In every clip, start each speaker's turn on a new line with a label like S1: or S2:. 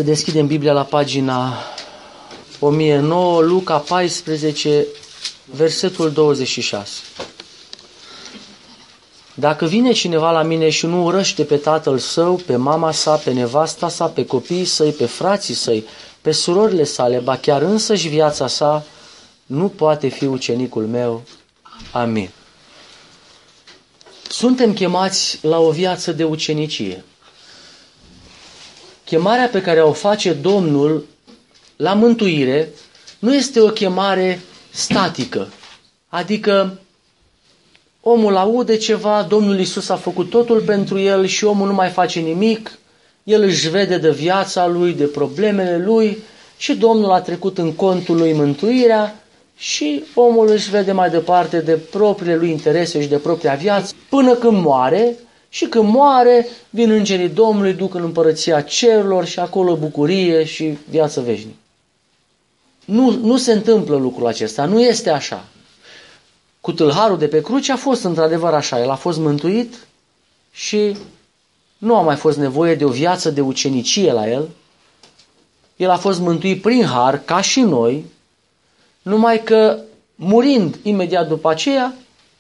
S1: Să deschidem Biblia la pagina 1009, Luca 14, versetul 26. Dacă vine cineva la mine și nu urăște pe tatăl său, pe mama sa, pe nevasta sa, pe copiii săi, pe frații săi, pe surorile sale, ba chiar însăși viața sa, nu poate fi ucenicul meu. Amin. Suntem chemați la o viață de ucenicie. Chemarea pe care o face Domnul la mântuire nu este o chemare statică. Adică omul aude ceva, Domnul Iisus a făcut totul pentru el și omul nu mai face nimic, el își vede de viața lui, de problemele lui și Domnul a trecut în contul lui mântuirea și omul își vede mai departe de propriile lui interese și de propria viață până când moare. Și când moare, vin îngerii Domnului, duc în împărăția cerurilor și acolo bucurie și viață veșnică. Nu se întâmplă lucrul acesta, nu este așa. Cu tâlharul de pe cruce a fost într-adevăr așa, el a fost mântuit și nu a mai fost nevoie de o viață de ucenicie la el. El a fost mântuit prin har, ca și noi, numai că murind imediat după aceea,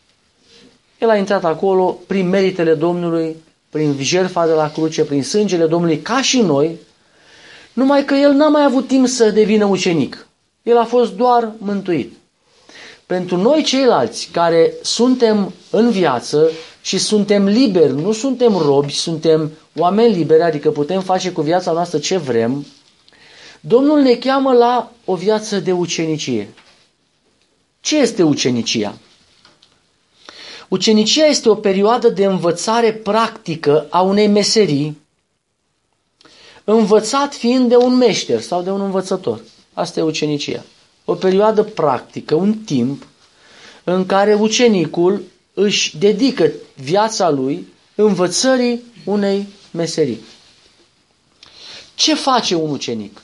S1: el a intrat acolo prin meritele Domnului, prin jertfa de la cruce, prin sângele Domnului, ca și noi, numai că el n-a mai avut timp să devină ucenic. El a fost doar mântuit. Pentru noi ceilalți care suntem în viață și suntem liberi, nu suntem robi, suntem oameni liberi, adică putem face cu viața noastră ce vrem, Domnul ne cheamă la o viață de ucenicie. Ce este ucenicia? Ucenicia este o perioadă de învățare practică a unei meserii, învățat fiind de un meșter sau de un învățător. Asta e ucenicia. O perioadă practică, un timp în care ucenicul își dedică viața lui învățării unei meserii. Ce face un ucenic?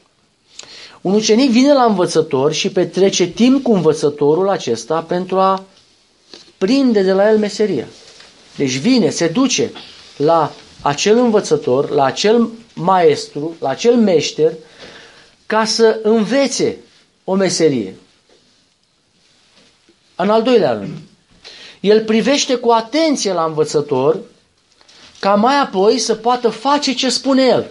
S1: Un ucenic vine la învățător și petrece timp cu învățătorul acesta pentru a prinde de la el meseria. Deci vine, se duce la acel învățător, la acel maestru, la acel meșter, ca să învețe o meserie. În al doilea rând, el privește cu atenție la învățător, ca mai apoi să poată face ce spune el.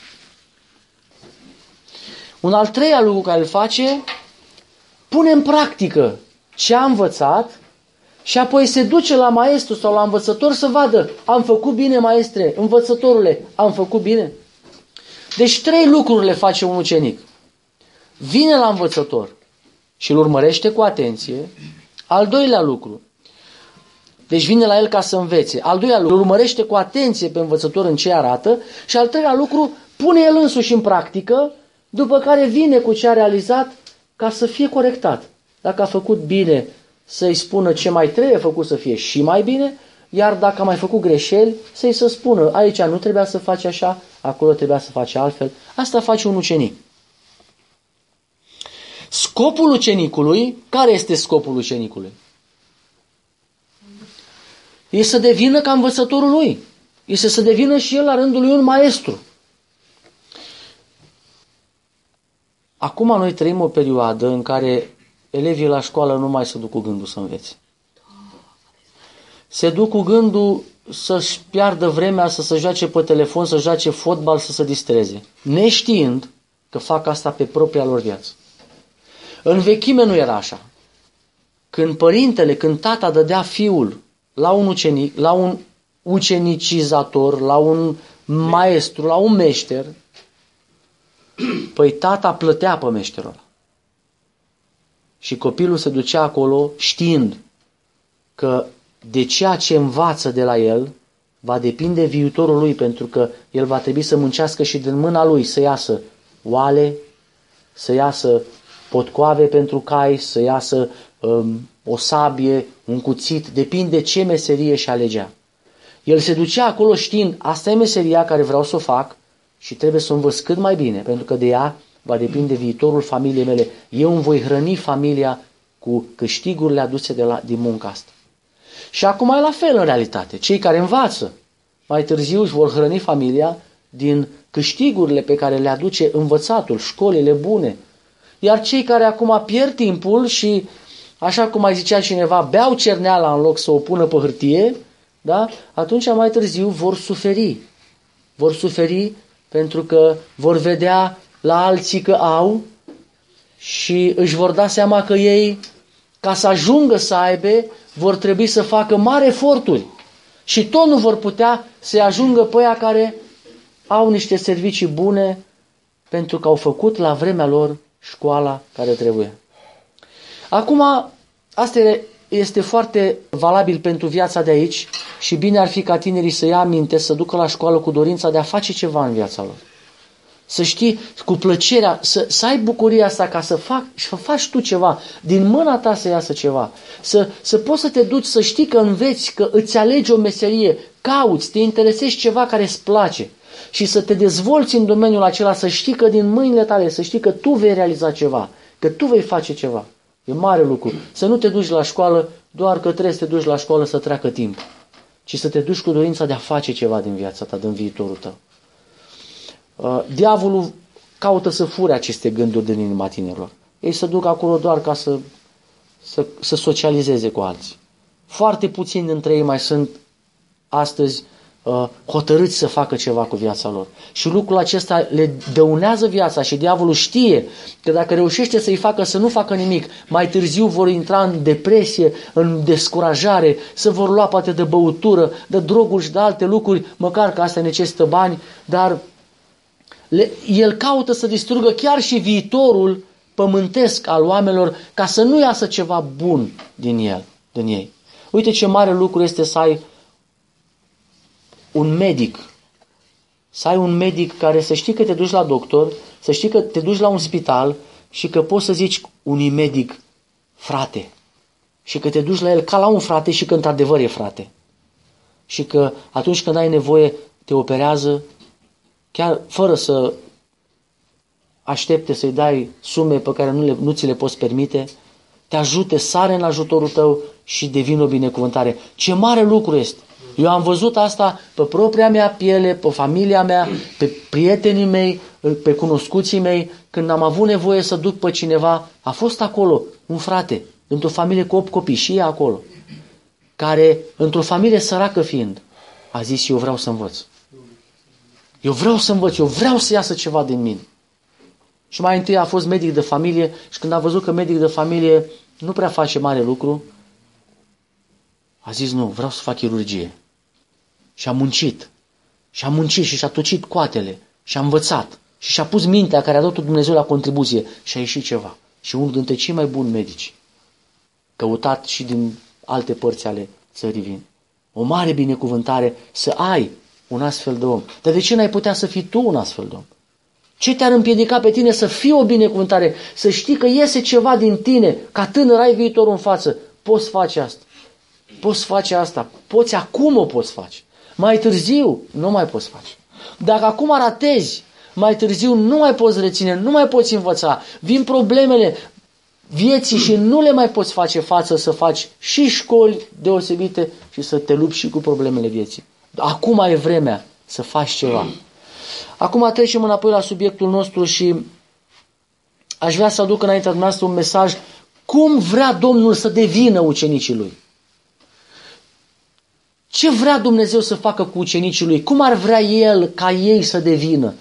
S1: Un al treilea lucru care îl face, pune în practică ce a învățat și apoi se duce la maestru sau la învățător să vadă, am făcut bine, maestre, învățătorule, am făcut bine? Deci 3 lucruri le face un ucenic. Vine la învățător și îl urmărește cu atenție. Al doilea lucru, deci vine la el ca să învețe. Al doilea lucru, îl urmărește cu atenție pe învățător în ce arată. Și al treilea lucru, pune el însuși în practică, după care vine cu ce a realizat ca să fie corectat. Dacă a făcut bine, să-i spună ce mai trebuie făcut să fie și mai bine, iar dacă a mai făcut greșeli, să-i să spună, aici nu trebuia să faci așa, acolo trebuia să faci altfel. Asta face un ucenic. Scopul ucenicului, care este scopul ucenicului? E să devină ca învățătorul lui. Este să devină și el la rândul lui un maestru. Acum noi trăim o perioadă în care elevii la școală nu mai se duc cu gândul să învețe. Se duc cu gândul să-și piardă vremea, să se joace pe telefon, să joace fotbal, să se distreze. Neștiind că fac asta pe propria lor viață. În vechime nu era așa. Când părintele, când tata dădea fiul la un ucenic, la un ucenicizator, la un maestru, la un meșter, păi tata plătea pe meșterul ăla. Și copilul se ducea acolo știind că de ceea ce învață de la el va depinde viitorul lui, pentru că el va trebui să muncească și din mâna lui să iasă oale, să iasă potcoave pentru cai, să iasă o sabie, un cuțit, depinde ce meserie și alegea. El se ducea acolo știind, asta e meseria care vreau să o fac și trebuie să o învăț cât mai bine, pentru că de ea va depinde viitorul familiei mele. Eu îmi voi hrăni familia cu câștigurile aduse din munca asta. Și acum e la fel în realitate. Cei care învață mai târziu își vor hrăni familia din câștigurile pe care le aduce învățatul, școlile bune. Iar cei care acum pierd timpul și, așa cum mai zicea cineva, beau cerneala în loc să o pună pe hârtie, da? Atunci mai târziu vor suferi. Vor suferi pentru că vor vedea la alții că au și își vor da seama că ei, ca să ajungă să aibă, vor trebui să facă mari eforturi. Și tot nu vor putea să ajungă pe aia care au niște servicii bune pentru că au făcut la vremea lor școala care trebuie. Acum, asta este foarte valabil pentru viața de aici și bine ar fi ca tinerii să ia aminte, să ducă la școală cu dorința de a face ceva în viața lor. Să știi cu plăcerea, să ai bucuria asta ca să faci tu ceva, din mâna ta să iasă ceva. Să poți să te duci, să știi că înveți, că îți alegi o meserie, cauți, te interesezi ceva care îți place și să te dezvolți în domeniul acela, să știi că din mâinile tale, să știi că tu vei realiza ceva, că tu vei face ceva. E mare lucru. Să nu te duci la școală doar că trebuie să te duci la școală să treacă timp, ci să te duci cu dorința de a face ceva din viața ta, din viitorul tău. Diavolul caută să fure aceste gânduri din inima tinerilor. Ei se duc acolo doar ca să socializeze cu alții. Foarte puțini dintre ei mai sunt astăzi hotărâți să facă ceva cu viața lor. Și lucrul acesta le dăunează viața și diavolul știe că dacă reușește să-i facă să nu facă nimic, mai târziu vor intra în depresie, în descurajare, să vor lua poate de băutură, de droguri și de alte lucruri, măcar că astea necesită bani, dar el caută să distrugă chiar și viitorul pământesc al oamenilor ca să nu iasă ceva bun din ei. Uite ce mare lucru este să ai un medic. Să ai un medic care să știi că te duci la doctor, să știi că te duci la un spital și că poți să zici unui medic frate. Și că te duci la el ca la un frate și că într-adevăr e frate. Și că atunci când ai nevoie te operează chiar fără să aștepte să-i dai sume pe care nu ți le poți permite, te ajute, sare în ajutorul tău și devine o binecuvântare. Ce mare lucru este! Eu am văzut asta pe propria mea piele, pe familia mea, pe prietenii mei, pe cunoscuții mei. Când am avut nevoie să duc pe cineva, a fost acolo un frate, într-o familie cu 8 copii și e acolo, care, într-o familie săracă fiind, a zis: eu vreau să învăț. Eu vreau să învăț, eu vreau să iasă ceva din mine. Și mai întâi a fost medic de familie și când a văzut că medic de familie nu prea face mare lucru, a zis: nu, vreau să fac chirurgie. Și a muncit. Și a muncit și și-a tucit coatele. Și a învățat. Și și-a pus mintea care a dat Dumnezeu la contribuție. Și a ieșit ceva. Și unul dintre cei mai buni medici. Căutat și din alte părți ale țării vin. O mare binecuvântare să ai un astfel de om. Dar de ce n-ai putea să fii tu un astfel de om? Ce te-ar împiedica pe tine să fii o binecuvântare? Să știi că iese ceva din tine, ca tânăr ai viitorul în față. Poți face asta. Poți face asta. Poți acum o poți face. Mai târziu nu mai poți face. Dacă acum ratezi, mai târziu nu mai poți reține, nu mai poți învăța. Vin problemele vieții și nu le mai poți face față, să faci și școli deosebite și să te lupți și cu problemele vieții. Acum e vremea să faci ceva. Acum trecem înapoi la subiectul nostru și aș vrea să aduc înaintea dumneavoastră un mesaj. Cum vrea Domnul să devină ucenicii Lui? Ce vrea Dumnezeu să facă cu ucenicii Lui? Cum ar vrea El ca ei să devină?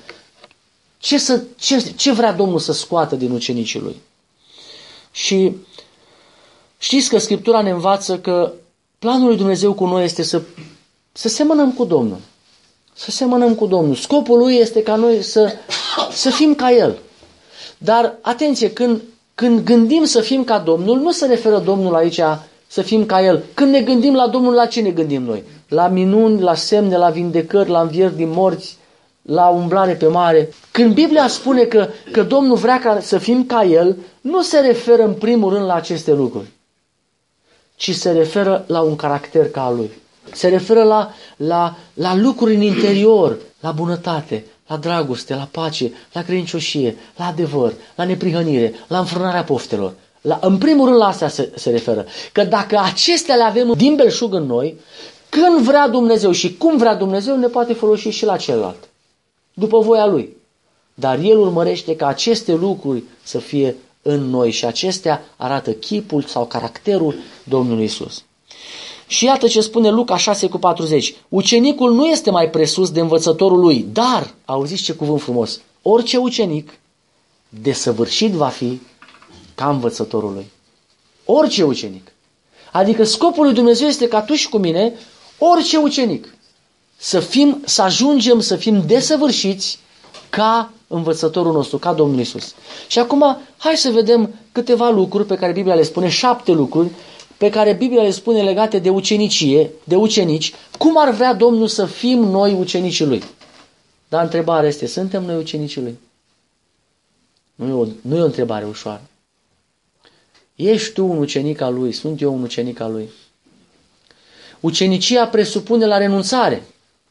S1: Ce vrea Domnul să scoată din ucenicii Lui? Și știți că Scriptura ne învață că planul lui Dumnezeu cu noi este să semănăm cu Domnul. Să semănăm cu Domnul. Scopul Lui este ca noi să fim ca El. Dar, atenție, când gândim să fim ca Domnul, nu se referă Domnul aici să fim ca El. Când ne gândim la Domnul, la ce ne gândim noi? La minuni, la semne, la vindecări, la învieri din morți, la umblare pe mare. Când Biblia spune că Domnul vrea să fim ca El, nu se referă în primul rând la aceste lucruri, ci se referă la un caracter ca al Lui. Se referă la lucruri în interior, la bunătate, la dragoste, la pace, la credincioșie, la adevăr, la neprihănire, la înfrânarea poftelor. În primul rând la astea se referă. Că dacă acestea le avem din belșug în noi, când vrea Dumnezeu și cum vrea Dumnezeu, ne poate folosi și la celălalt. după voia Lui. Dar El urmărește ca aceste lucruri să fie în noi și acestea arată chipul sau caracterul Domnului Iisus. Și iată ce spune Luca 6:40. Ucenicul nu este mai presus de învățătorul lui, dar, auziți ce cuvânt frumos, orice ucenic desăvârșit va fi ca învățătorul lui. Orice ucenic. Adică scopul lui Dumnezeu este ca tu și cu mine, orice ucenic, să ajungem să fim desăvârșiți ca învățătorul nostru, ca Domnul Iisus. Și acum, hai să vedem câteva lucruri pe care Biblia le spune, 7 lucruri, pe care Biblia le spune legate de ucenicie, de ucenici, cum ar vrea Domnul să fim noi ucenicii Lui. Dar întrebarea este, suntem noi ucenicii Lui? Nu e o întrebare ușoară. Ești tu un ucenic al Lui? Sunt eu un ucenic al Lui? Ucenicia presupune la renunțare.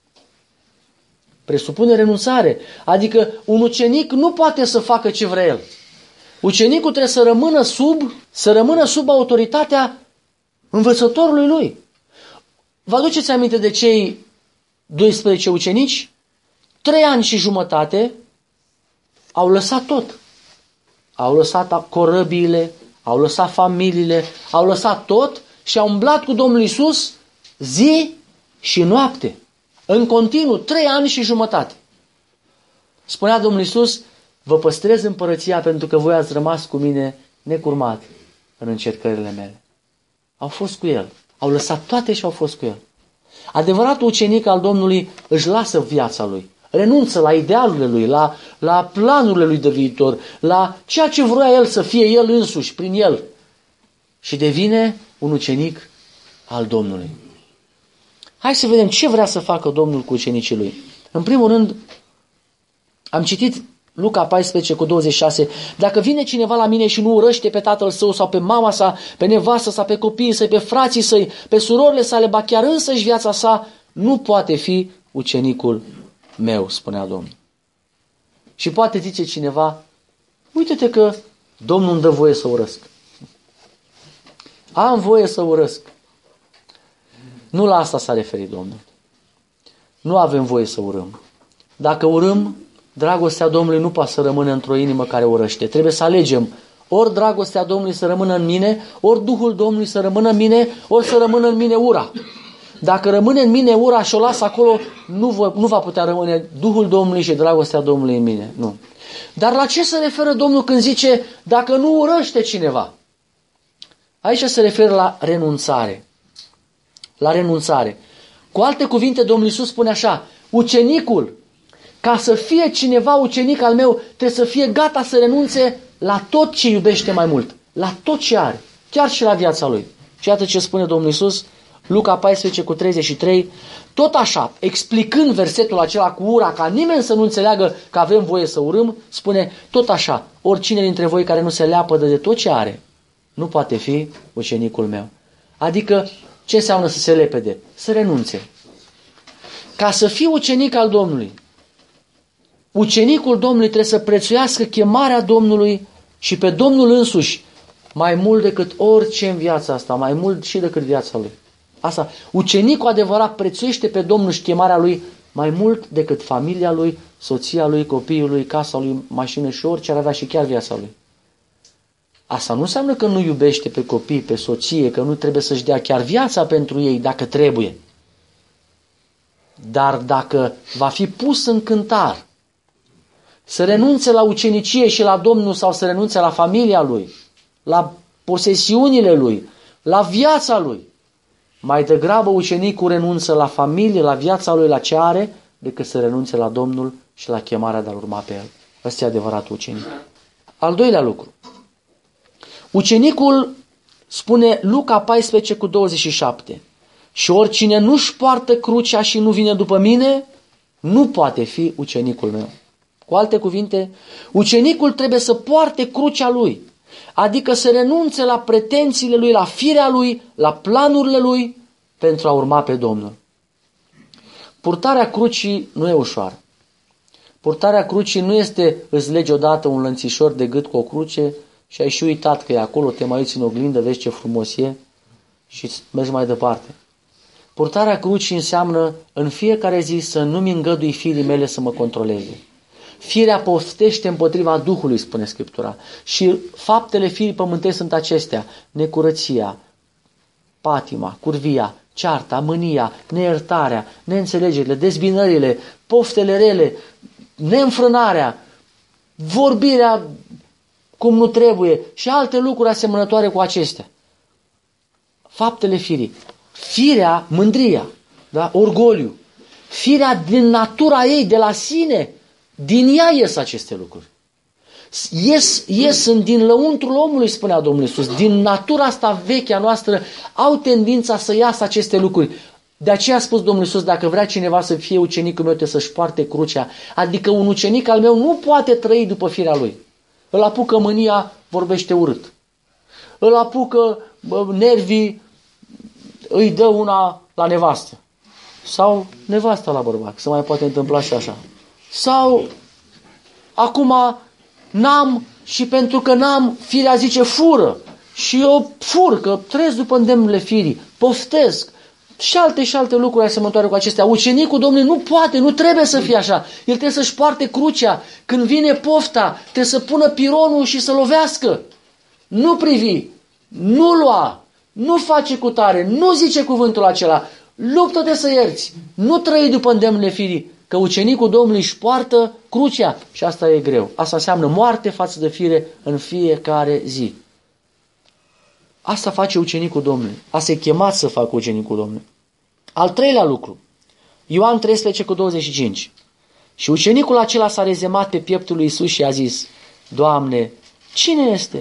S1: Presupune renunțare. Adică un ucenic nu poate să facă ce vrea el. Ucenicul trebuie să rămână sub autoritatea învățătorului lui. Vă aduceți aminte de cei 12 ucenici? 3 ani și jumătate au lăsat tot. Au lăsat corăbiile, au lăsat familiile, au lăsat tot și au umblat cu Domnul Iisus zi și noapte. În continuu, 3 ani și jumătate. Spunea Domnul Iisus, vă păstrez împărăția pentru că voi ați rămas cu mine necurmat în încercările mele. Au fost cu El. Au lăsat toate și au fost cu El. Adevăratul ucenic al Domnului își lasă viața lui. Renunță la idealurile lui, la planurile lui de viitor, la ceea ce vrea el să fie el însuși, prin el. Și devine un ucenic al Domnului. Hai să vedem ce vrea să facă Domnul cu ucenicii lui. În primul rând, am citit Luca 14:26. Dacă vine cineva la mine și nu urăște pe tatăl său sau pe mama sa, pe nevastă sa, pe copiii săi, pe frații săi, pe surorile sale, ba chiar însăși viața sa, nu poate fi ucenicul meu, spunea Domnul. Și poate zice cineva, uite-te că Domnul îmi dă voie să urăsc. Am voie să urăsc. Nu la asta s-a referit Domnul. Nu avem voie să urâm. Dacă urâm, dragostea Domnului nu poate să rămână într-o inimă care urăște. Trebuie să alegem. Ori dragostea Domnului să rămână în mine, ori Duhul Domnului să rămână în mine, ori să rămână în mine ura. Dacă rămâne în mine ura și o las acolo, nu va putea rămâne Duhul Domnului și dragostea Domnului în mine. Nu. Dar la ce se referă Domnul când zice, dacă nu urăște cineva? Aici se referă la renunțare. La renunțare. Cu alte cuvinte, Domnul Iisus spune așa, ucenicul, ca să fie cineva ucenic al meu, trebuie să fie gata să renunțe la tot ce iubește mai mult. La tot ce are. Chiar și la viața lui. Și iată ce spune Domnul Iisus, Luca 14:33, tot așa, explicând versetul acela cu ura, ca nimeni să nu înțeleagă că avem voie să urâm, spune, tot așa, oricine dintre voi care nu se leapădă de tot ce are, nu poate fi ucenicul meu. Adică, ce înseamnă să se lepede? Să renunțe. Ca să fii ucenic al Domnului, ucenicul Domnului trebuie să prețuiască chemarea Domnului și pe Domnul însuși, mai mult decât orice în viața asta, mai mult și decât viața lui. Asta, ucenicul adevărat prețuiește pe Domnul și chemarea lui mai mult decât familia lui, soția lui, copiii lui, casa lui, mașină și orice ar avea și chiar viața lui. Asta nu înseamnă că nu iubește pe copii, pe soție, că nu trebuie să-și dea chiar viața pentru ei dacă trebuie. Dar dacă va fi pus în cântar să renunțe la ucenicie și la Domnul sau să renunțe la familia lui, la posesiunile lui, la viața lui, mai degrabă ucenicul renunță la familie, la viața lui, la ce are, decât să renunțe la Domnul și la chemarea de a-L urma pe El. Ăsta e adevăratul ucenic. Al doilea lucru. Ucenicul, spune Luca 14:27, și oricine nu-și poartă crucea și nu vine după mine, nu poate fi ucenicul meu. Cu alte cuvinte, ucenicul trebuie să poarte crucea lui, adică să renunțe la pretențiile lui, la firea lui, la planurile lui, pentru a urma pe Domnul. Purtarea crucii nu e ușoară. Purtarea crucii nu este îți legi odată un lănțișor de gât cu o cruce și ai și uitat că e acolo, te mai uiți în oglindă, vezi ce frumos e și mergi mai departe. Purtarea crucii înseamnă în fiecare zi să nu-mi îngădui firii mele să mă controleze. Firea poftește împotriva Duhului, spune Scriptura. Și faptele firii pământești sunt acestea: necurăția, patima, curvia, cearta, mânia, neiertarea, neînțelegerile, dezbinările, poftele rele, neînfrânarea, vorbirea cum nu trebuie și alte lucruri asemănătoare cu acestea. Faptele firii. Firea, mândria, da? Orgoliu. Firea din natura ei, de la sine, din ea ies aceste lucruri. Ies din lăuntrul omului, spunea Domnul Iisus. Din natura asta veche a noastră au tendința să iasă aceste lucruri. De aceea a spus Domnul Iisus: dacă vrea cineva să fie ucenicul meu, trebuie să-și poarte crucea. Adică un ucenic al meu nu poate trăi după firea lui. Îl apucă mânia, vorbește urât. Îl apucă nervii, îi dă una la nevastă. Sau nevasta la bărbat, se mai poate întâmpla și așa. Sau acum n-am și pentru că n-am, firea zice fură. Și eu fur, că trăiesc după îndemnurile firii, poftesc. Și alte lucruri asemănătoare cu acestea. Ucenicul Domnului nu poate, nu trebuie să fie așa. El trebuie să-și poarte crucea. Când vine pofta, trebuie să pună pironul și să lovească. Nu privi, nu lua, nu face cu tare, nu zice cuvântul acela. Luptă-te să ierți. Nu trăi după îndemnurile firii. Că ucenicul Domnului își poartă crucea și asta e greu. Asta înseamnă moarte față de fire în fiecare zi. Asta face ucenicul Domnului. Asta e chemat să facă ucenicul Domnului. Al treilea lucru. Ioan 13:25. Și ucenicul acela s-a rezemat pe pieptul lui Iisus și a zis: Doamne, cine este?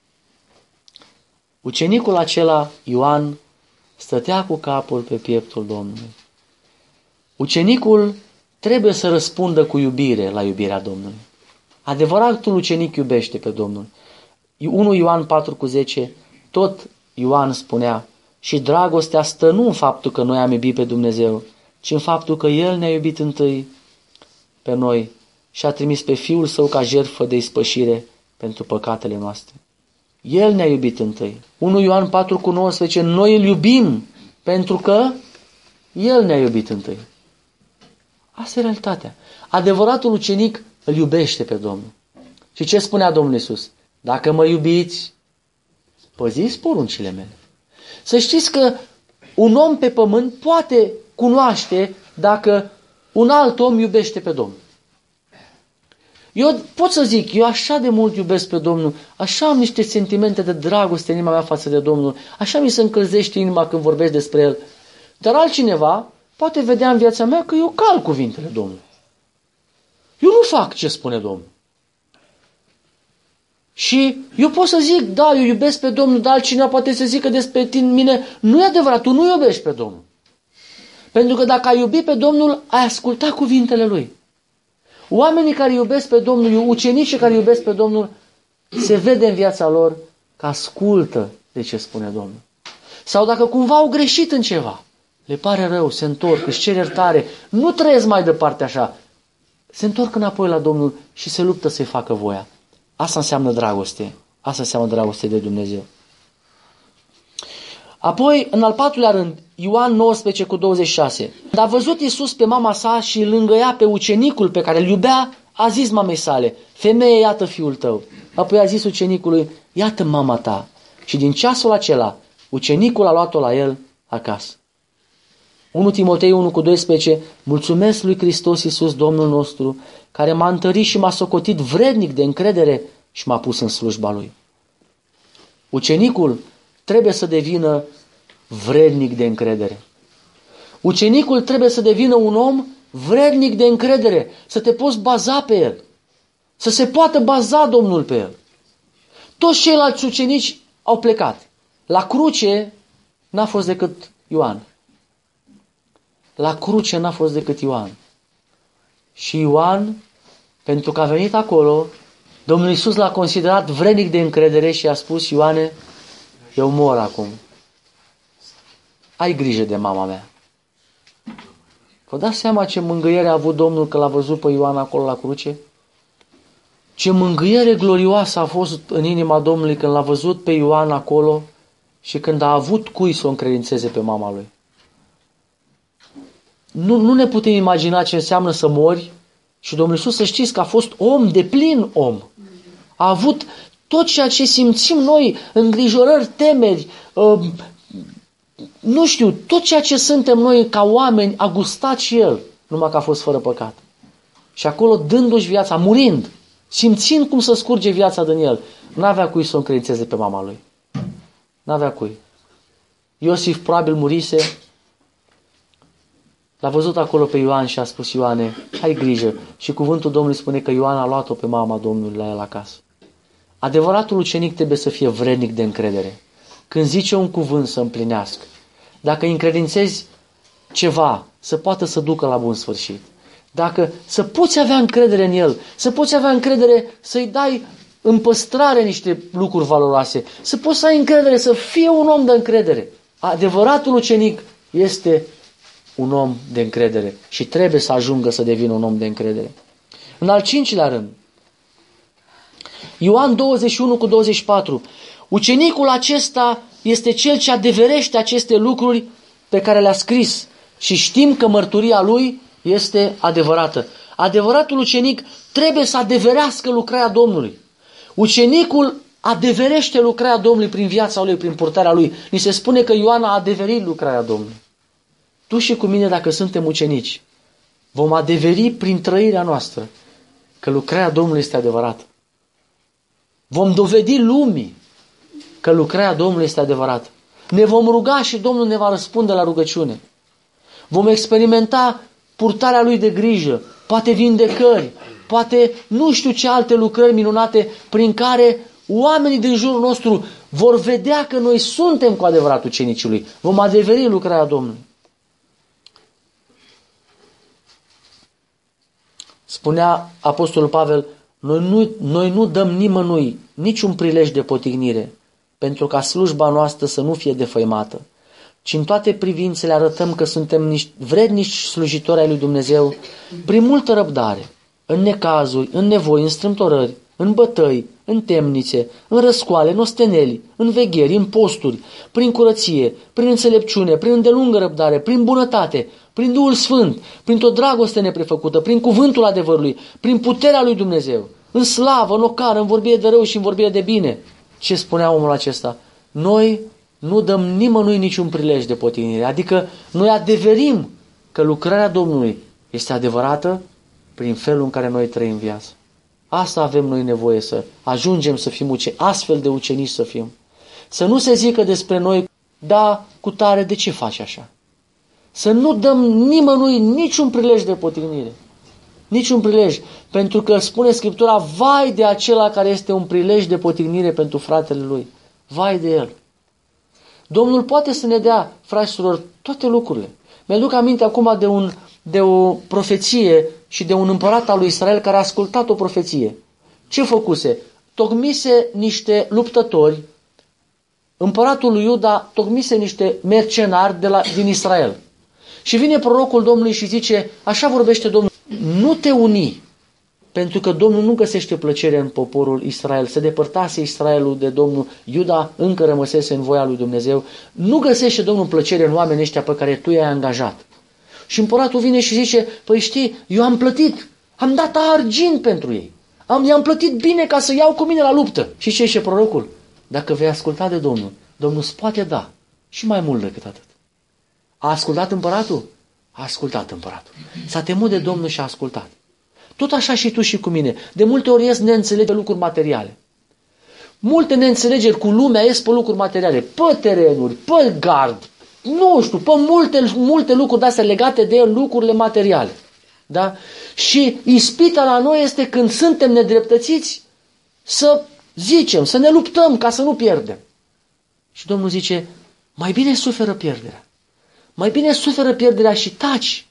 S1: Ucenicul acela, Ioan, stătea cu capul pe pieptul Domnului. Ucenicul trebuie să răspundă cu iubire la iubirea Domnului. Adevăratul ucenic iubește pe Domnul. 1 Ioan 4:10, tot Ioan spunea: și dragostea stă nu în faptul că noi am iubit pe Dumnezeu, ci în faptul că El ne-a iubit întâi pe noi și a trimis pe Fiul Său ca jertfă de ispășire pentru păcatele noastre. El ne-a iubit întâi. 1 Ioan 4:19, noi îl iubim pentru că El ne-a iubit întâi. Asta e realitatea. Adevăratul ucenic îl iubește pe Domnul. Și ce spunea Domnul Iisus? Dacă mă iubiți, păziți poruncile mele. Să știți că un om pe pământ poate cunoaște dacă un alt om iubește pe Domnul. Eu pot să zic, eu așa de mult iubesc pe Domnul, așa am niște sentimente de dragoste în inima mea față de Domnul, așa mi se încălzește inima când vorbesc despre El. Dar altcineva poate vedea în viața mea că eu calc cuvintele Domnului. Eu nu fac ce spune Domnul. Și eu pot să zic, da, eu iubesc pe Domnul, dar altcineva poate să zică despre mine, nu e adevărat, tu nu iubești pe Domnul. Pentru că dacă ai iubi pe Domnul, ai asculta cuvintele Lui. Oamenii care iubesc pe Domnul, ucenicii care iubesc pe Domnul, se vede în viața lor că ascultă de ce spune Domnul. Sau dacă cumva au greșit în ceva, le pare rău, se întorc, își cer iertare, nu trăiesc mai departe așa, se întorc înapoi la Domnul și se luptă să-i facă voia. Asta înseamnă dragoste. Asta înseamnă dragoste de Dumnezeu. Apoi, în al patrulea rând, Ioan 19:26. Când a văzut Iisus pe mama sa și îl îngăia pe ucenicul pe care îl iubea, a zis mamei sale: femeie, iată fiul tău. Apoi a zis ucenicului: iată mama ta. Și din ceasul acela, ucenicul a luat-o la el acasă. 1 Timotei 1:12. Mulțumesc lui Hristos Iisus, Domnul nostru, care m-a întărit și m-a socotit vrednic de încredere și m-a pus în slujba Lui. Ucenicul trebuie să devină vrednic de încredere. Ucenicul trebuie să devină un om vrednic de încredere, să te poți baza pe el, să se poată baza Domnul pe el. Toți ceilalți ucenici au plecat. La cruce n-a fost decât Ioan. La cruce n-a fost decât Ioan. Și Ioan, pentru că a venit acolo, Domnul Iisus l-a considerat vrednic de încredere și a spus: Ioane, eu mor acum. Ai grijă de mama mea. Vă dați seama ce mângâiere a avut Domnul că l-a văzut pe Ioan acolo la cruce? Ce mângâiere glorioasă a fost în inima Domnului când l-a văzut pe Ioan acolo și când a avut cui să o încredințeze pe mama lui. Nu ne putem imagina ce înseamnă să mori și Domnul Iisus, să știți că a fost om, deplin om. A avut tot ceea ce simțim noi, îngrijorări, temeri, nu știu, tot ceea ce suntem noi ca oameni a gustat și El, numai că a fost fără păcat. Și acolo, dându-și viața, murind, simțind cum să scurge viața din El, n-avea cui să o încredințeze pe mama Lui. N-avea cui. Iosif probabil murise, l-a văzut acolo pe Ioan și a spus: Ioane, ai grijă. Și cuvântul Domnului spune că Ioan a luat-o pe mama Domnului la el acasă. Adevăratul ucenic trebuie să fie vrednic de încredere. Când zice un cuvânt, să împlinească. Dacă îi încredințezi ceva, să poată să ducă la bun sfârșit. Dacă să poți avea încredere în el, să poți avea încredere să-i dai în păstrare niște lucruri valoroase, să poți să ai încredere, să fie un om de încredere. Adevăratul ucenic este un om de încredere și trebuie să ajungă să devină un om de încredere. În al 5-lea rând, Ioan 21:24, ucenicul acesta este cel ce adeverește aceste lucruri pe care le-a scris și știm că mărturia lui este adevărată. Adevăratul ucenic trebuie să adeverească lucrarea Domnului. Ucenicul adeverește lucrarea Domnului prin viața lui, prin purtarea lui. Ni se spune că Ioan a adeverit lucrarea Domnului. Tu și cu mine, dacă suntem ucenici, vom adeveri prin trăirea noastră că lucrarea Domnului este adevărată. Vom dovedi lumii că lucrarea Domnului este adevărată. Ne vom ruga și Domnul ne va răspunde la rugăciune. Vom experimenta purtarea Lui de grijă, poate vindecări, poate nu știu ce alte lucrări minunate prin care oamenii din jurul nostru vor vedea că noi suntem cu adevărat ucenicii Lui. Vom adeveri lucrarea Domnului. Spunea Apostolul Pavel, noi nu dăm nimănui niciun prilej de potignire, pentru ca slujba noastră să nu fie defăimată, ci în toate privințele arătăm că suntem niște vrednici slujitori ai lui Dumnezeu, prin multă răbdare, în necazuri, în nevoi, în strâmtorări, în bătăi, în temnițe, în răscoale, în osteneli, în vegheri, în posturi, prin curăție, prin înțelepciune, prin îndelungă răbdare, prin bunătate, prin Duhul Sfânt, printr-o dragoste neprefăcută, prin cuvântul adevărului, prin puterea lui Dumnezeu, în slavă, în ocară, în vorbire de rău și în vorbire de bine. Ce spunea omul acesta? Noi nu dăm nimănui niciun prilej de potignire, adică noi adeverim că lucrarea Domnului este adevărată prin felul în care noi trăim viața. Asta avem noi nevoie, să ajungem să fim astfel de ucenici să fim. Să nu se zică despre noi, da, cu tare, de ce faci așa? Să nu dăm nimănui niciun prilej de potignire. Niciun prilej. Pentru că spune Scriptura, vai de acela care este un prilej de potignire pentru fratele lui. Vai de el. Domnul poate să ne dea, frați și surori, toate lucrurile. Mi-aduc aminte acum de o profeție și de un împărat al lui Israel care a ascultat o profeție. Ce făcuse? Tocmise niște luptători, împăratul lui Iuda tocmise niște mercenari din Israel. Și vine prorocul Domnului și zice, așa vorbește Domnul, nu te uni, pentru că Domnul nu găsește plăcere în poporul Israel. Se depărtase Israelul de Domnul, Iuda încă rămăsese în voia lui Dumnezeu. Nu găsește Domnul plăcere în oamenii ăștia pe care tu i-ai angajat. Și împăratul vine și zice, păi știi, eu am plătit, am dat argint pentru ei. I-am plătit bine ca să iau cu mine la luptă. Și ce zice prorocul? Dacă vei asculta de Domnul, Domnul îți poate da și mai mult decât atât. A ascultat împăratul? A ascultat împăratul. S-a temut de Domnul și a ascultat. Tot așa și tu și cu mine. De multe ori ies neînțelegi pe lucruri materiale. Multe neînțelegeri cu lumea ies pe lucruri materiale. Pe terenuri, pe gard, nu știu, pe multe lucruri de-astea legate de lucrurile materiale. Da? Și ispita la noi este când suntem nedreptățiți să zicem, să ne luptăm ca să nu pierdem. Și Domnul zice, mai bine suferă pierderea. Mai bine suferă pierderea și taci,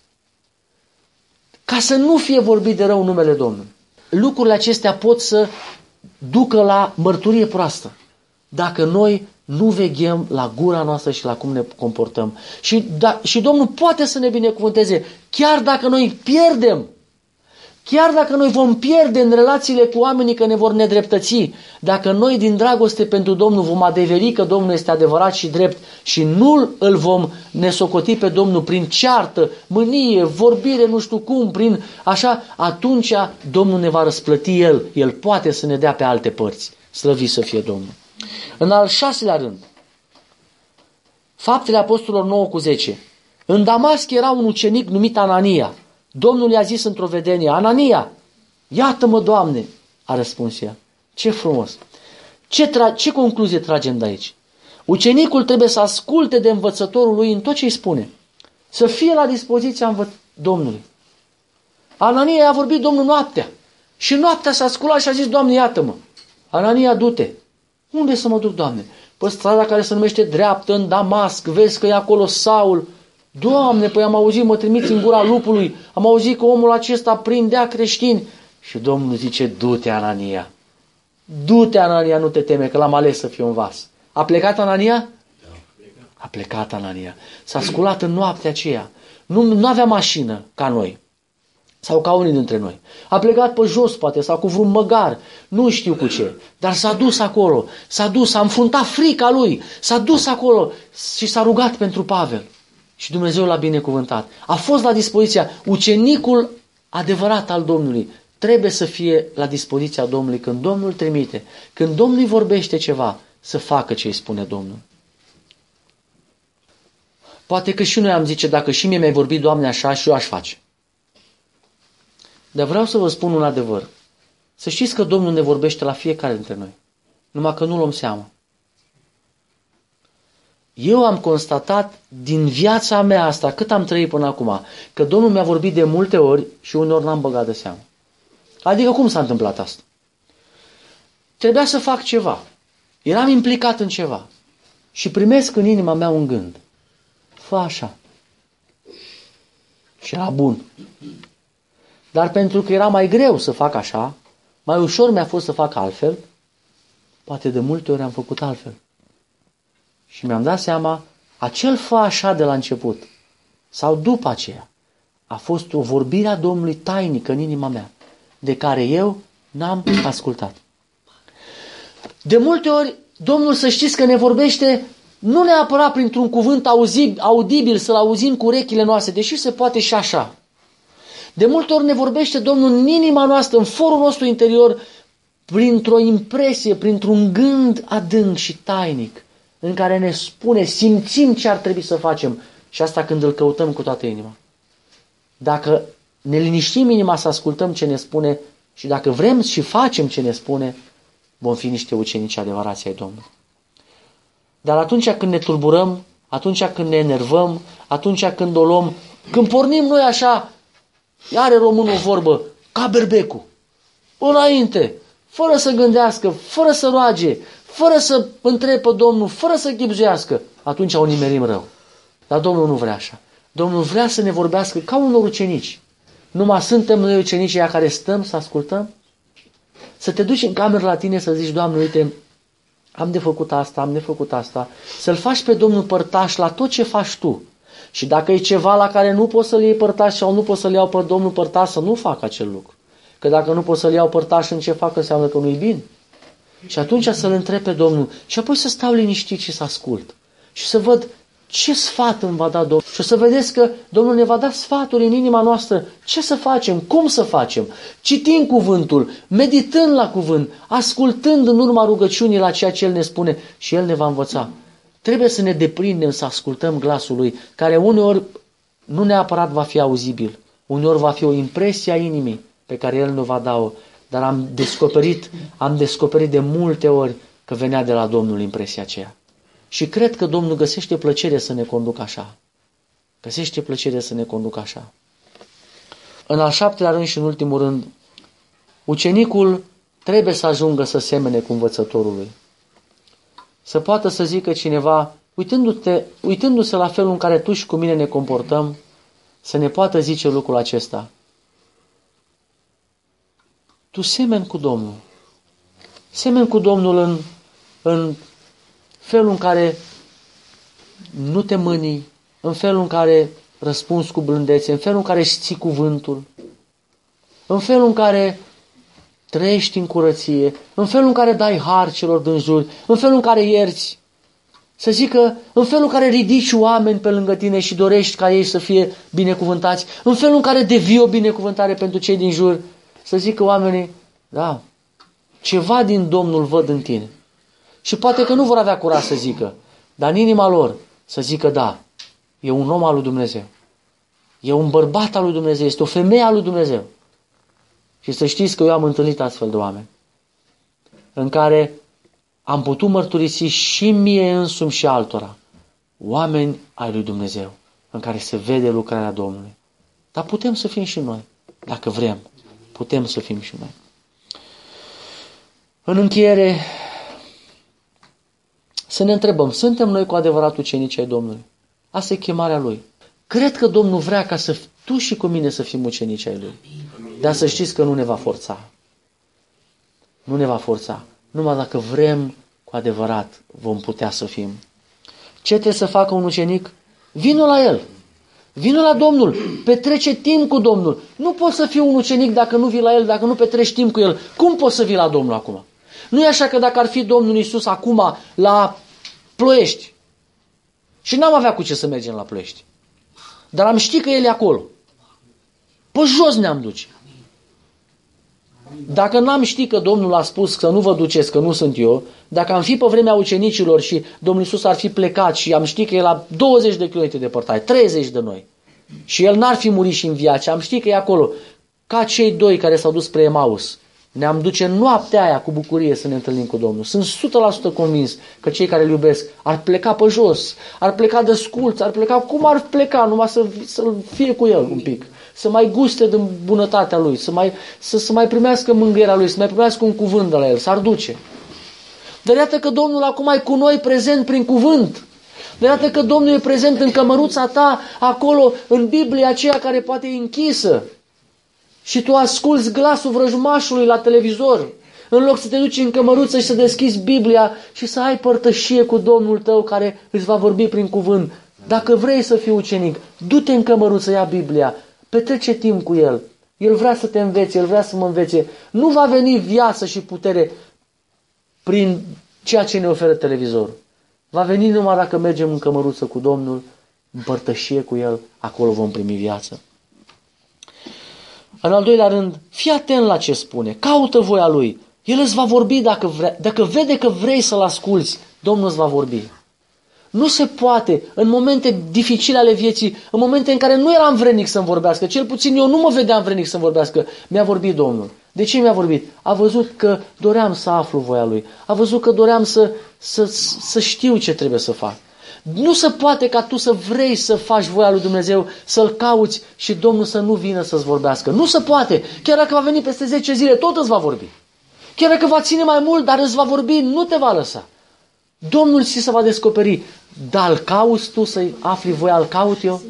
S1: ca să nu fie vorbit de rău numele Domnului. Lucrurile acestea pot să ducă la mărturie proastă, dacă noi nu veghem la gura noastră și la cum ne comportăm. Și Domnul poate să ne binecuvânteze, chiar dacă noi pierdem, Chiar dacă noi vom pierde în relațiile cu oamenii că ne vor nedreptăți, dacă noi din dragoste pentru Domnul vom adeveri că Domnul este adevărat și drept și nu îl vom nesocoti pe Domnul prin ceartă, mânie, vorbire, nu știu cum, prin așa, atunci Domnul ne va răsplăti El. El poate să ne dea pe alte părți. Slăvit să fie Domnul. În al 6-lea rând, Faptele Apostolilor 9:10. În Damasc era un ucenic numit Anania. Domnul i-a zis într-o vedenie: Anania, iată-mă, Doamne, a răspuns ea. Ce frumos! Ce concluzie tragem de aici? Ucenicul trebuie să asculte de învățătorul lui în tot ce îi spune. Să fie la dispoziția Domnului. Anania i-a vorbit Domnul noaptea. Și noaptea s-a sculat și a zis: Doamne, iată-mă. Anania, du-te. Unde să mă duc, Doamne? Pe strada care se numește dreaptă, în Damasc, vezi că e acolo Saul. Doamne, păi am auzit, mă trimiți în gura lupului, am auzit că omul acesta prindea creștini. Și Domnul zice: du-te, Anania. Du-te, Anania, nu te teme, că l-am ales să fie un vas. A plecat Anania? A plecat Anania. S-a sculat în noaptea aceea. Nu avea mașină ca noi. Sau ca unii dintre noi. A plecat pe jos, poate, sau cu vreun măgar. Nu știu cu ce. Dar s-a dus acolo. S-a dus, a înfruntat frica lui. S-a dus acolo și s-a rugat pentru Pavel. Și Dumnezeu l-a binecuvântat. A fost la dispoziția. Ucenicul adevărat al Domnului trebuie să fie la dispoziția Domnului când Domnul trimite. Când Domnul îi vorbește ceva, să facă ce îi spune Domnul. Poate că și noi am zice: dacă și mie mi-ai vorbit, Doamne, așa, și eu aș face. Dar vreau să vă spun un adevăr. Să știți că Domnul ne vorbește la fiecare dintre noi. Numai că nu luăm seama. Eu am constatat din viața mea asta, cât am trăit până acum, că Domnul mi-a vorbit de multe ori și uneori n-am băgat de seamă. Adică cum s-a întâmplat asta? Trebuia să fac ceva. Eram implicat în ceva. Și primesc în inima mea un gând. Fă așa. Și era bun. Dar pentru că era mai greu să fac așa, mai ușor mi-a fost să fac altfel, poate de multe ori am făcut altfel. Și mi-am dat seama, acel fă așa de la început, sau după aceea, a fost o vorbire a Domnului tainică în inima mea, de care eu n-am ascultat. De multe ori, Domnul, să știți că ne vorbește nu neapărat printr-un cuvânt audibil, să-l auzim cu urechile noastre, deși se poate și așa. De multe ori ne vorbește Domnul în inima noastră, în forul nostru interior, printr-o impresie, printr-un gând adânc și tainic, în care ne spune, simțim ce ar trebui să facem, și asta când îl căutăm cu toată inima. Dacă ne liniștim inima să ascultăm ce ne spune și dacă vrem și facem ce ne spune, vom fi niște ucenici adevărați ai Domnului. Dar atunci când ne tulburăm, atunci când ne enervăm, atunci când o luăm, când pornim noi așa, are românul o vorbă, ca berbecul, înainte, fără să gândească, fără să roage, fără să întrebe pe Domnul, fără să chibzuiască, atunci o nimerim rău. Dar Domnul nu vrea așa. Domnul vrea să ne vorbească ca unor ucenici. Numai suntem noi ucenicii aia care stăm să ascultăm? Să te duci în cameră la tine să zici: Doamne, uite, am de făcut asta, am de făcut asta. Să-L faci pe Domnul părtaș la tot ce faci tu. Și dacă e ceva la care nu poți să-L iei părtaș sau nu poți să-L iau pe Domnul părtaș, să nu fac acel lucru. Că dacă nu poți să-L iau părtaș în ce fac, înseamnă că nu-i bine. Și atunci să-L întreb pe Domnul și apoi să stau liniștit și să ascult. Și să văd ce sfat îmi va da Domnul. Și o să vedeți că Domnul ne va da sfaturi în inima noastră. Ce să facem? Cum să facem? Citind cuvântul, meditând la cuvânt, ascultând în urma rugăciunii la ceea ce El ne spune și El ne va învăța. Trebuie să ne deprindem să ascultăm glasul Lui, care uneori nu neapărat va fi auzibil. Uneori va fi o impresie a inimii pe care El nu va da-o. Dar am descoperit de multe ori că venea de la Domnul impresia aceea. Și cred că Domnul găsește plăcere să ne conducă așa. Găsește plăcere să ne conducă așa. În al 7-lea rând și în ultimul rând, ucenicul trebuie să ajungă să semene cu învățătorul lui. Să poată să zică cineva, uitându-se la felul în care tu și cu mine ne comportăm, să ne poată zice lucrul acesta. Tu semeni cu Domnul. Semeni cu Domnul în felul în care nu te mânii, în felul în care răspunzi cu blândețe, în felul în care își ții cuvântul, în felul în care trăiești în curăție, în felul în care dai har celor din jur, în felul în care ierți. Să zică, în felul în care ridici oameni pe lângă tine și dorești ca ei să fie binecuvântați, în felul în care devii o binecuvântare pentru cei din jur, să zică oamenii, da, ceva din Domnul văd în tine. Și poate că nu vor avea curaj să zică, dar în inima lor să zică, da, e un om al lui Dumnezeu. E un bărbat al lui Dumnezeu, este o femeie al lui Dumnezeu. Și să știți că eu am întâlnit astfel de oameni în care am putut mărturisi și mie însumi și altora, oameni ai lui Dumnezeu, în care se vede lucrarea Domnului. Dar putem să fim și noi, dacă vrem, putem să fim și noi. În încheiere, să ne întrebăm, suntem noi cu adevărat ucenici ai Domnului? Asta e chemarea Lui. Cred că Domnul vrea ca să tu și cu mine să fim ucenici ai Lui. Dar să știți că nu ne va forța. Nu ne va forța. Numai dacă vrem cu adevărat vom putea să fim. Ce trebuie să facă un ucenic? Vino la El. Vino la Domnul. Petrece timp cu Domnul. Nu poți să fii un ucenic dacă nu vii la El, dacă nu petreci timp cu El. Cum poți să vii la Domnul acum? Nu e așa că dacă ar fi Domnul Iisus acum la Ploiești și n-am avea cu ce să mergem la Ploiești, dar am ști că El e acolo. Pe jos ne-am duce. Dacă n-am ști că Domnul a spus să nu vă duceți, că nu sunt eu, dacă am fi pe vremea ucenicilor și Domnul Iisus ar fi plecat și am ști că e la 20 de kilometri departare, 30 de noi, și El n-ar fi murit și înviat, și am ști că e acolo, ca cei doi care s-au dus spre Emaus, ne-am duce noaptea aia cu bucurie să ne întâlnim cu Domnul. Sunt 100% convins că cei care îl iubesc ar pleca pe jos, ar pleca de sculți, ar pleca cum ar pleca, numai să fie cu El un pic, să mai guste din bunătatea Lui, să mai primească mângâierea Lui, să mai primească un cuvânt de la El, s-ar duce. Dar iată că Domnul acum e cu noi prezent prin cuvânt. Dar iată că Domnul e prezent în cămăruța ta, acolo, în Biblia aceea care poate e închisă. Și tu asculți glasul vrăjmașului la televizor, în loc să te duci în cămăruță și să deschizi Biblia și să ai părtășie cu Domnul tău care îți va vorbi prin cuvânt. Dacă vrei să fii ucenic, du-te în cămăruță, ia Biblia, petrece timp cu El. El vrea să te învețe, El vrea să mă învețe. Nu va veni viață și putere prin ceea ce ne oferă televizorul. Va veni numai dacă mergem în cămăruță cu Domnul, în părtășie cu El, acolo vom primi viață. În al doilea rând, fii atent la ce spune, caută voia Lui. El îți va vorbi dacă vede că vrei să-L asculți, Domnul îți va vorbi. Nu se poate, în momente dificile ale vieții, în momente în care nu eram vrednic să-mi vorbească, cel puțin eu nu mă vedeam vrednic să-mi vorbească, mi-a vorbit Domnul. De ce mi-a vorbit? A văzut că doream să aflu voia Lui, a văzut că doream să știu ce trebuie să fac. Nu se poate ca tu să vrei să faci voia lui Dumnezeu, să-L cauți și Domnul să nu vină să-ți vorbească. Nu se poate. Chiar dacă va veni peste 10 zile, tot îți va vorbi. Chiar dacă va ține mai mult, dar îți va vorbi, nu te va lăsa. Domnul ți se va descoperi. Dar îl cauți tu să-i afli voia, îl caut eu?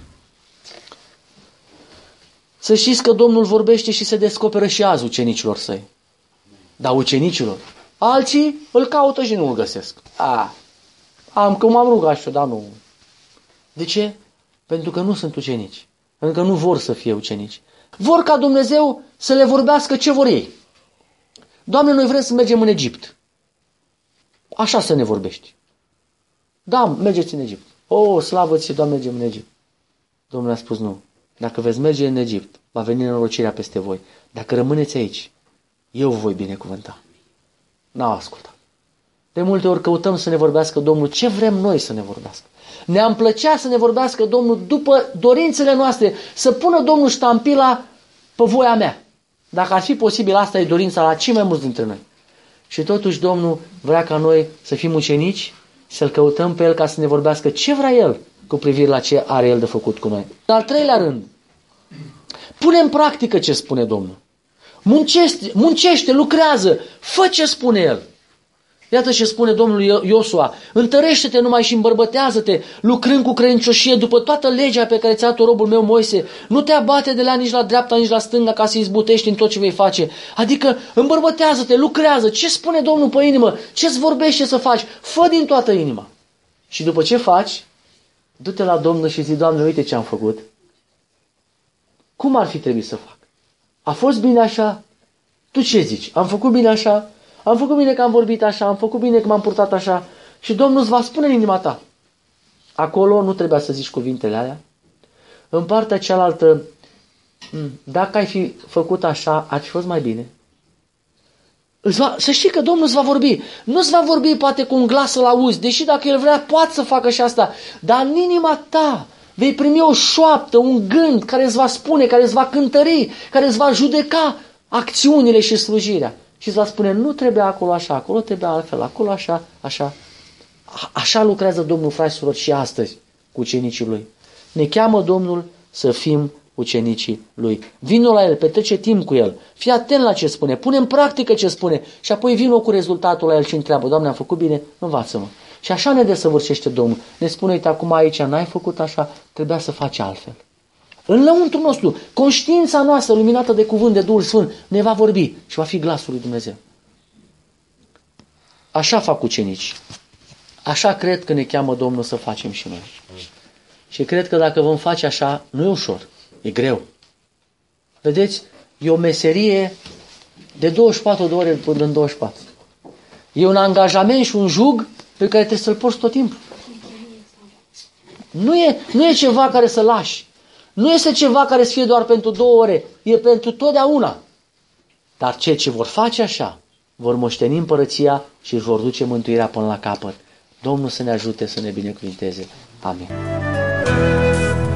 S1: Să știți că Domnul vorbește și se descoperă și azi ucenicilor săi. Dar ucenicilor. Alții îl caută și nu îl găsesc. Că m-am rugat și eu, dar nu. De ce? Pentru că nu sunt ucenici. Pentru că nu vor să fie ucenici. Vor ca Dumnezeu să le vorbească ce vor ei. Doamne, noi vrem să mergem în Egipt. Așa să ne vorbești. Da, mergeți în Egipt. Slavă ție, Doamne, mergem în Egipt. Domnul a spus nu. Dacă veți merge în Egipt, va veni nenorocirea peste voi. Dacă rămâneți aici, eu vă voi binecuvânta. N-au ascultat. De multe ori căutăm să ne vorbească Domnul ce vrem noi să ne vorbească. Ne-am plăcea să ne vorbească Domnul după dorințele noastre, să pună Domnul ștampila pe voia mea. Dacă ar fi posibil, asta e dorința la cei mai mulți dintre noi. Și totuși Domnul vrea ca noi să fim ucenici, să-L căutăm pe El ca să ne vorbească ce vrea El cu privire la ce are El de făcut cu noi. În al treilea rând, pune în practică ce spune Domnul. Muncește, lucrează, fă ce spune El. Iată ce spune Domnul Iosua, întărește-te numai și îmbărbătează-te, lucrând cu credincioșie după toată legea pe care ți-a dat-o robul meu Moise. Nu te abate de la nici la dreapta, nici la stânga ca să izbutești în tot ce vei face. Adică îmbărbătează-te, lucrează. Ce spune Domnul pe inimă? Ce-ți vorbește să faci? Fă din toată inima. Și după ce faci, du-te la Domnul și zi, Doamne, uite ce am făcut. Cum ar fi trebuit să fac? A fost bine așa? Tu ce zici? Am făcut bine așa? Am făcut bine că am vorbit așa? Am făcut bine că m-am purtat așa? Și Domnul îți va spune în inima ta. Acolo nu trebuia să zici cuvintele alea. În partea cealaltă, dacă ai fi făcut așa, ar fi fost mai bine. Să știi că Domnul îți va vorbi. Nu îți va vorbi poate cu un glas să-l auzi, deși dacă El vrea poate să facă și asta. Dar în inima ta vei primi o șoaptă, un gând care îți va spune, care îți va cântări, care îți va judeca acțiunile și slujirea. Și îți va spune, nu trebuia acolo așa, acolo trebuia altfel, acolo așa, așa. Așa lucrează Domnul, fraților, și astăzi cu ucenicii Lui. Ne cheamă Domnul să fim ucenicii Lui. Vino la El, petrece timp cu El, fii atent la ce spune, pune în practică ce spune și apoi vino cu rezultatul la El și întreabă, Doamne, am făcut bine? Învață-mă. Și așa ne desăvârșește Domnul. Ne spune, uite, acum aici n-ai făcut așa, trebuia să faci altfel. În lăuntru nostru, conștiința noastră, luminată de cuvânt de Duhul Sfânt, ne va vorbi și va fi glasul lui Dumnezeu. Așa fac ucenici. Așa cred că ne cheamă Domnul să facem și noi. Și cred că dacă vom face așa, nu e ușor, e greu. Vedeți, e o meserie de 24 de ore până în 24. E un angajament și un jug pe care trebuie să-l porți tot timpul. Nu e ceva care să lași. Nu este ceva care să fie doar pentru 2 ore. E pentru totdeauna. Dar cei ce vor face așa, vor moșteni împărăția și își vor duce mântuirea până la capăt. Domnul să ne ajute să ne binecuvinteze. Amin.